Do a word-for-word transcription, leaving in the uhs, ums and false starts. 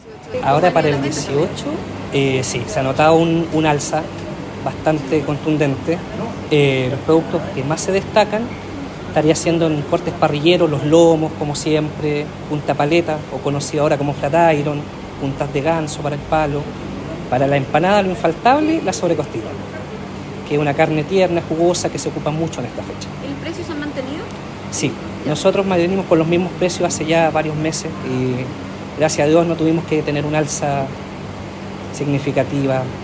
Ahora para el dieciocho, eh, sí, se ha notado un, un alza bastante contundente. Eh, los productos que más se destacan estaría siendo en cortes parrilleros, los lomos, como siempre, punta paleta, o conocido ahora como flat iron, puntas de ganso para el palo. Para la empanada, lo infaltable, la sobrecostilla, que es una carne tierna, jugosa, que se ocupa mucho en esta fecha. ¿El precio se ha mantenido? Sí, nosotros mantenimos con los mismos precios hace ya varios meses y gracias a Dios no tuvimos que tener una alza significativa